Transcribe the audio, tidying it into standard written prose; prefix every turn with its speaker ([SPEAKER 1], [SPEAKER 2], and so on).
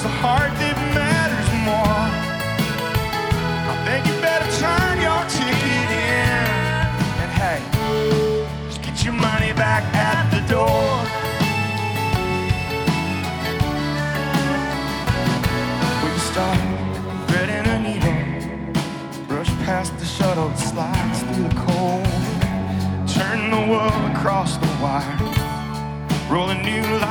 [SPEAKER 1] the heart that matters more. I think you better turn your ticket in. And hey, just get your money back at the door. We start threading a needle, brush past the shuttle that slides through the cold, turn the world across the wire, roll a new